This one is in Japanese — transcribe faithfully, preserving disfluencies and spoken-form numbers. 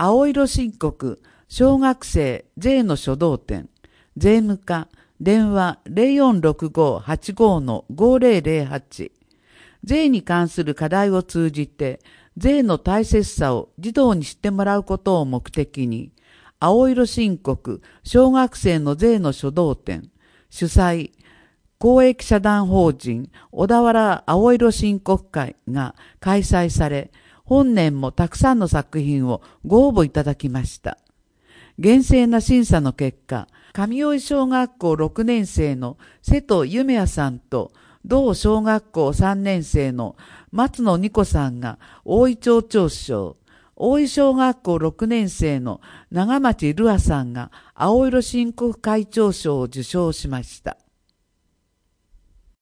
青色申告、小学生税の初動点、税務課、電話 ゼロよんろくごはちごのごぜろぜろはち。税に関する課題を通じて、税の大切さを児童に知ってもらうことを目的に、青色申告、小学生の税の初動点、主催、公益社団法人小田原青色申告会が開催され、本年もたくさんの作品をご応募いただきました。厳正な審査の結果、上大井小学校ろくねん生の瀬戸夢也さんと、同小学校さんねん生の松野二子さんが大井町長賞、大井小学校ろくねん生の長町るあさんが青色申告会長賞を受賞しました。